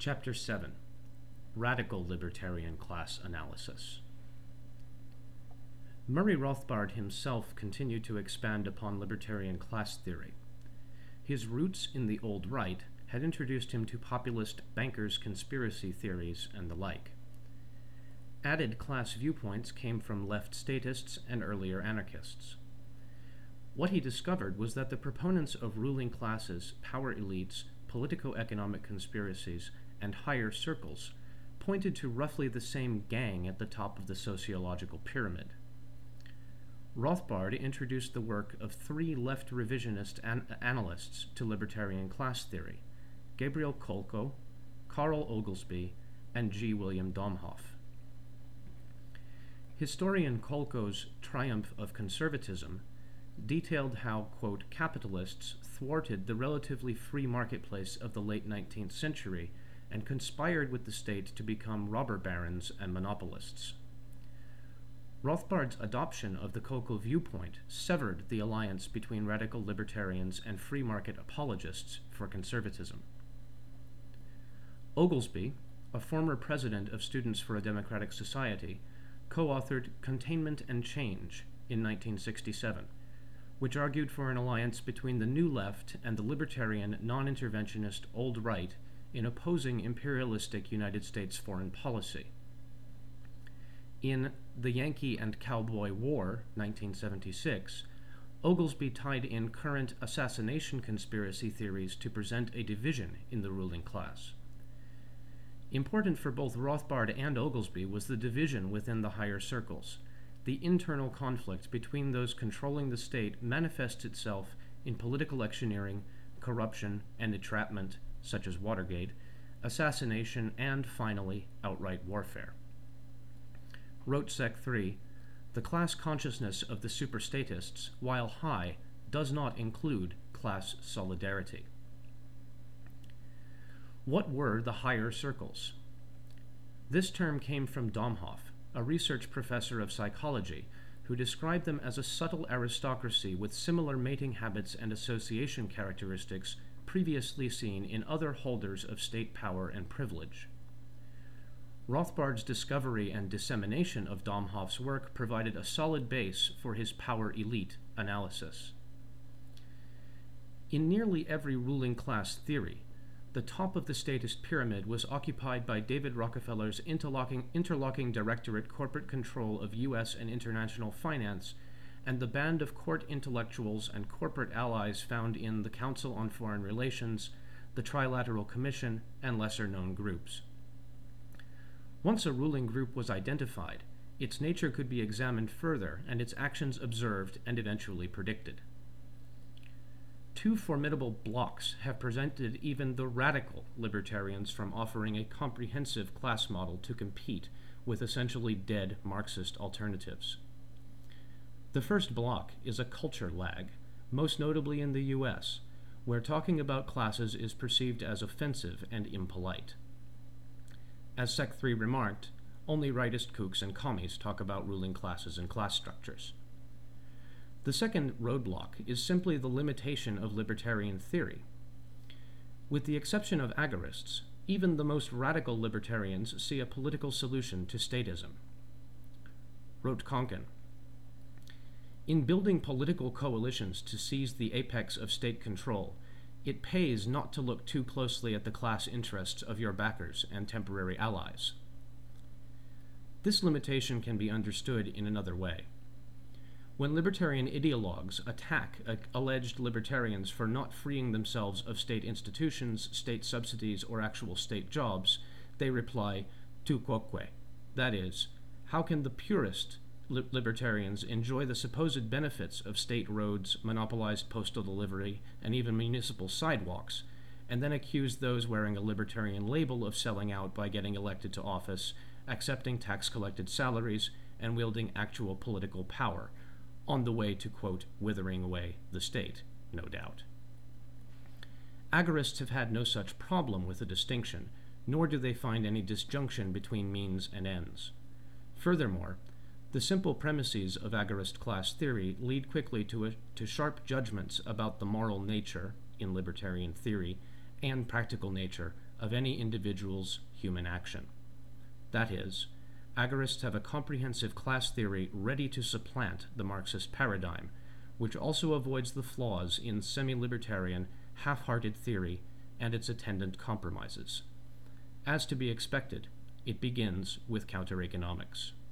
Chapter 7: Radical Libertarian Class Analysis. Murray Rothbard himself continued to expand upon libertarian class theory. His roots in the old right had introduced him to populist bankers' conspiracy theories and the like. Added class viewpoints came from left statists and earlier anarchists. What he discovered was that the proponents of ruling classes, power elites, politico-economic conspiracies, and higher circles pointed to roughly the same gang at the top of the sociological pyramid. Rothbard introduced the work of three left revisionist analysts to libertarian class theory: Gabriel Kolko, Carl Oglesby, and G. William Domhoff. Historian Kolko's Triumph of Conservatism detailed how, quote, capitalists thwarted the relatively free marketplace of the late 19th century and conspired with the state to become robber barons and monopolists. Rothbard's adoption of the Kolko viewpoint severed the alliance between radical libertarians and free market apologists for conservatism. Oglesby, a former president of Students for a Democratic Society, co-authored Containment and Change in 1967, which argued for an alliance between the New Left and the libertarian, non-interventionist Old Right in opposing imperialistic United States foreign policy. In The Yankee and Cowboy War, 1976, Oglesby tied in current assassination conspiracy theories to present a division in the ruling class. Important for both Rothbard and Oglesby was the division within the higher circles. The internal conflict between those controlling the state manifests itself in political electioneering, corruption, and entrapment, such as Watergate, assassination, and, finally, outright warfare. Wrote Sec 3, the class consciousness of the superstatists, while high, does not include class solidarity. What were the higher circles? This term came from Domhoff, a research professor of psychology, who described them as a subtle aristocracy with similar mating habits and association characteristics previously seen in other holders of state power and privilege. Rothbard's discovery and dissemination of Domhoff's work provided a solid base for his power elite analysis. In nearly every ruling class theory, the top of the statist pyramid was occupied by David Rockefeller's interlocking directorate corporate control of U.S. and international finance, and the band of court intellectuals and corporate allies found in the Council on Foreign Relations, the Trilateral Commission, and lesser-known groups. Once a ruling group was identified, its nature could be examined further and its actions observed and eventually predicted. Two formidable blocs have prevented even the radical libertarians from offering a comprehensive class model to compete with essentially dead Marxist alternatives. The first bloc is a culture lag, most notably in the US, where talking about classes is perceived as offensive and impolite. As Sec 3 remarked, only rightist kooks and commies talk about ruling classes and class structures. The second roadblock is simply the limitation of libertarian theory. With the exception of agorists, even the most radical libertarians see a political solution to statism. Wrote Konkin, in building political coalitions to seize the apex of state control, it pays not to look too closely at the class interests of your backers and temporary allies. This limitation can be understood in another way. When libertarian ideologues attack alleged libertarians for not freeing themselves of state institutions, state subsidies, or actual state jobs, they reply, tu quoque, that is, how can the purest libertarians enjoy the supposed benefits of state roads, monopolized postal delivery, and even municipal sidewalks, and then accuse those wearing a libertarian label of selling out by getting elected to office, accepting tax-collected salaries, and wielding actual political power, on the way to, quote, withering away the state, no doubt. Agorists have had no such problem with the distinction, nor do they find any disjunction between means and ends. Furthermore, the simple premises of agorist class theory lead quickly to sharp judgments about the moral nature, in libertarian theory, and practical nature of any individual's human action. That is, agorists have a comprehensive class theory ready to supplant the Marxist paradigm, which also avoids the flaws in semi-libertarian, half-hearted theory and its attendant compromises. As to be expected, it begins with counter-economics.